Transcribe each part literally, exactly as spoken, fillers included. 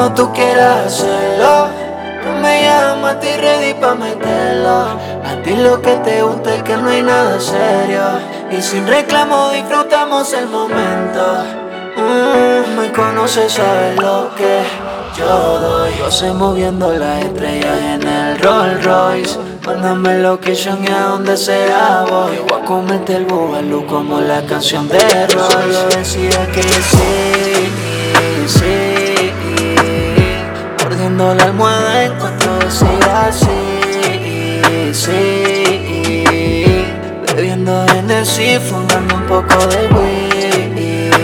Cuando tú quieras hacerlo, tú me llamas, estoy ready pa' meterlo. A ti lo que te gusta es que no hay nada serio, y sin reclamo disfrutamos el momento. mm, Me conoces, sabes lo que yo doy. Yo sé moviendo las estrellas en el Rolls Royce. Mándame location y a donde sea voy. Voy a comerte el bubalú como la canción de Roy. Yo decía que sí, sí, mordiendo la almohada en cuanto decía sí, sí, bebiendo Hennessy, fumando un poco de weed.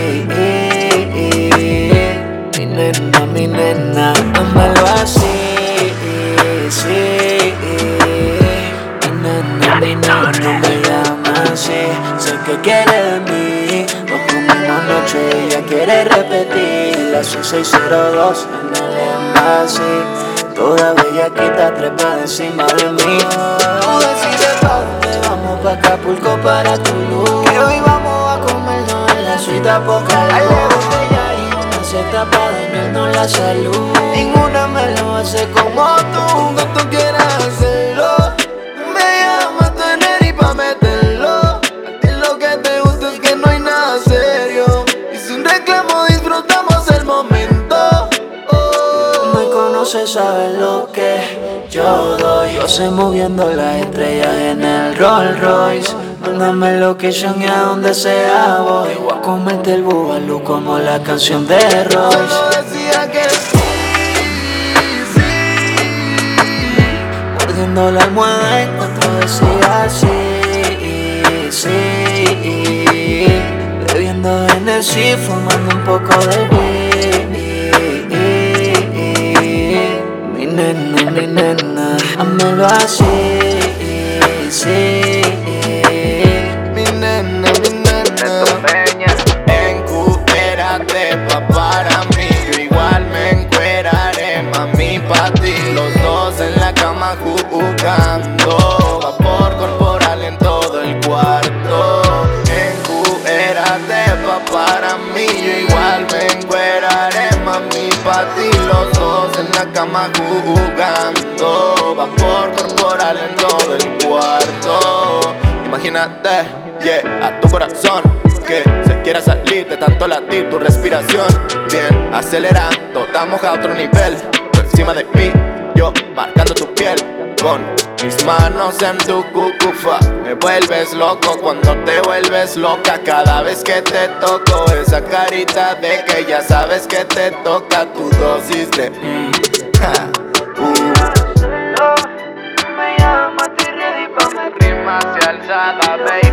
Mi nena, mi nena, hámelo así, sí. Mi nena, mi nena, no me llama así. Sé que quiere de mí, nos comimos anoche y ella quiere repetir. Las seis cero dos en el Embassy, toda bellaquita trepa encima de mí. Tú decides pa' dónde vamos, pa' Acapulco, para Tulum, que hoy vamos a comernos en la suite Apocalipsis. Siesta pa' dañarnos la salud, ninguna me lo hace como tú. Cuando tú quieras hacerlo, me llamas, estoy ready pa' meterlo. A ti lo que te gusta es que no hay nada serio, y sin reclamo disfrutamos el momento. oh. Me conoces, sabes lo que yo doy. Yo sé moviendo las estrellas en el Rolls Royce. Mándame location y a donde sea voy. Voy a comerte el bubalú como la canción de Roy. Solo decía que sí, sí, mordiendo la almohada en cuanto decía sí, sí, bebiendo Hennessy, fumando un poco de weed. Mi nena, mi nena, hámelo así, sí. Encuérate pa' para mí, yo igual me encueraré, mami, pa' ti. Los dos en la cama jugando, vapor corporal en todo el cuarto. Encuérate pa' para mí, yo igual me encueraré, mami, pa' ti. Los dos en la cama jugando, vapor corporal en todo el cuarto. Imagínate, yeah, a tu corazón que se quiera salir de tanto latir tu respiración. Bien, acelerando, estamos a otro nivel. Por encima de mí, yo marcando tu piel con mis manos en tu cucufa. Me vuelves loco cuando te vuelves loca. Cada vez que te toco, esa carita de que ya sabes que te toca tu dosis de mm, ja, uh. Me llama, estoy ready pa' meter. Rima hacia alzada, baby.